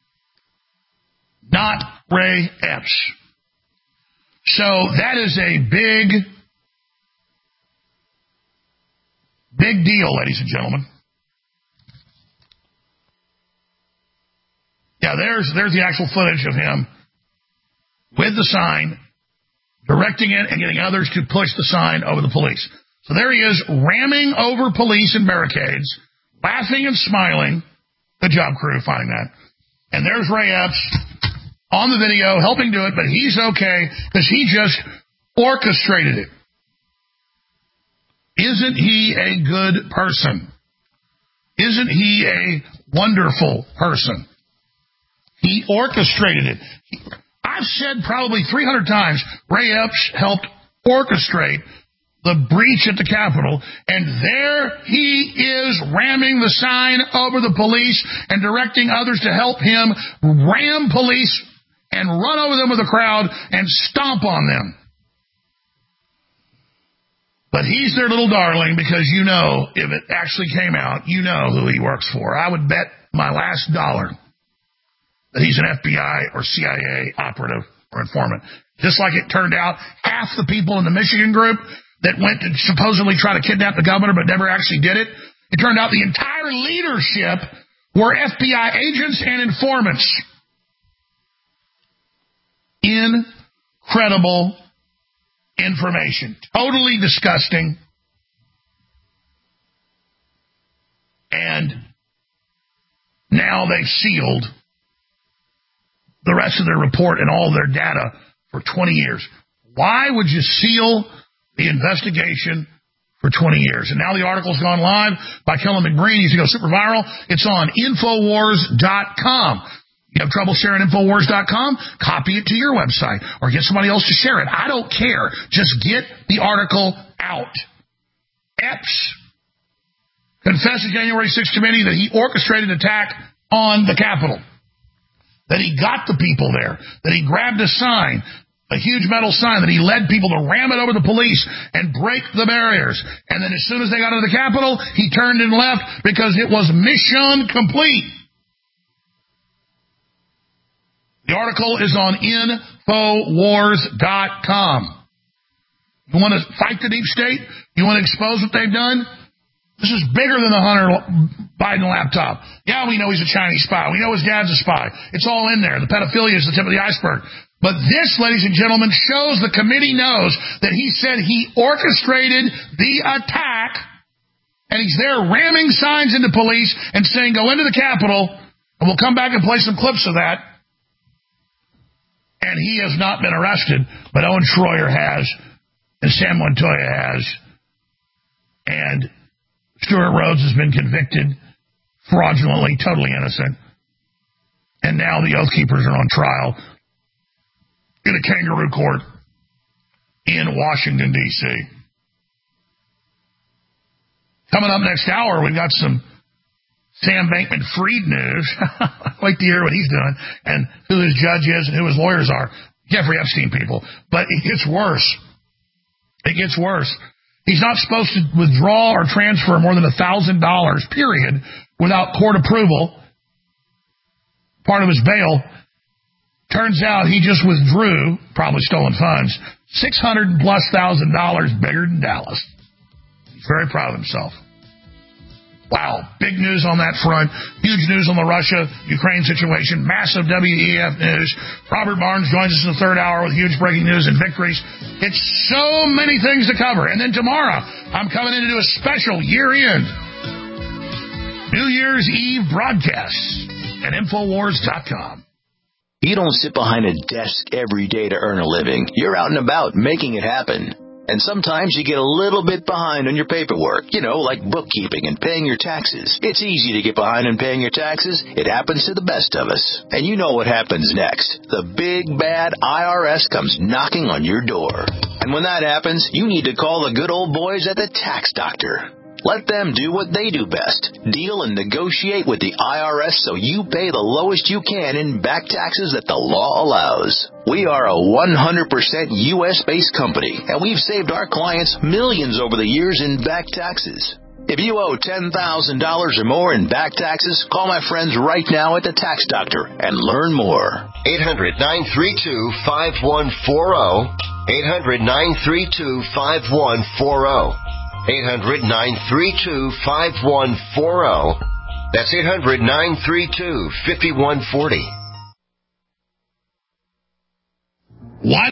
Not Ray Epps. So that is a big deal, ladies and gentlemen. Yeah, there's the actual footage of him with the sign, directing it and getting others to push the sign over the police. So there he is, ramming over police and barricades, laughing and smiling. Good job, crew, finding that. And there's Ray Epps on the video, helping do it, but he's okay because he just orchestrated it. Isn't he a good person? Isn't he a wonderful person? He orchestrated it. I've said probably 300 times, Ray Epps helped orchestrate the breach at the Capitol, and there he is ramming the sign over the police and directing others to help him ram police and run over them with a crowd and stomp on them. But he's their little darling because you know, if it actually came out, you know who he works for. I would bet my last dollar that he's an FBI or CIA operative or informant. Just like it turned out, half the people in the Michigan group that went to supposedly try to kidnap the governor but never actually did it, it turned out the entire leadership were FBI agents and informants. Incredible information. Totally disgusting. And now they've sealed the rest of their report and all their data for 20 years. Why would you seal the investigation for 20 years? And now the article's gone live by Kellen McBreen. He's going to go super viral. It's on Infowars.com. You have trouble sharing Infowars.com? Copy it to your website or get somebody else to share it. I don't care. Just get the article out. Epps confessed to January 6th committee that he orchestrated an attack on the Capitol, that he got the people there, that he grabbed a sign, a huge metal sign, that he led people to ram it over the police and break the barriers. And then as soon as they got into the Capitol, he turned and left because it was mission complete. The article is on Infowars.com. You want to fight the deep state? You want to expose what they've done? This is bigger than the Hunter Biden laptop. Yeah, we know he's a Chinese spy. We know his dad's a spy. It's all in there. The pedophilia is the tip of the iceberg. But this, ladies and gentlemen, shows the committee knows that he said he orchestrated the attack, and he's there ramming signs into police and saying, go into the Capitol, and we'll come back and play some clips of that. And he has not been arrested, but Owen Schroyer has, and Sam Montoya has, and Stuart Rhodes has been convicted fraudulently, totally innocent. And now the Oath Keepers are on trial in a kangaroo court in Washington, D.C. Coming up next hour, we've got some Sam Bankman-Fried news. I like to hear what he's doing and who his judge is and who his lawyers are. Jeffrey Epstein people. But it gets worse. It gets worse. He's not supposed to withdraw or transfer more than $1,000, period, without court approval. Part of his bail. Turns out he just withdrew, probably stolen funds, $600+ thousand, bigger than Dallas. He's very proud of himself. Wow, big news on that front. Huge news on the Russia-Ukraine situation. Massive WEF news. Robert Barnes joins us in the third hour with huge breaking news and victories. It's so many things to cover. And then tomorrow, I'm coming in to do a special year-end New Year's Eve broadcast at Infowars.com. You don't sit behind a desk every day to earn a living. You're out and about making it happen. And sometimes you get a little bit behind on your paperwork, like bookkeeping and paying your taxes. It's easy to get behind on paying your taxes. It happens to the best of us. And you know what happens next. The big, bad IRS comes knocking on your door. And when that happens, you need to call the good old boys at the Tax Doctor. Let them do what they do best. Deal and negotiate with the IRS so you pay the lowest you can in back taxes that the law allows. We are a 100% U.S.-based company, and we've saved our clients millions over the years in back taxes. If you owe $10,000 or more in back taxes, call my friends right now at the Tax Doctor and learn more. 800-932-5140. 800-932-5140. 800-932-5140. That's 800-932-5140. What?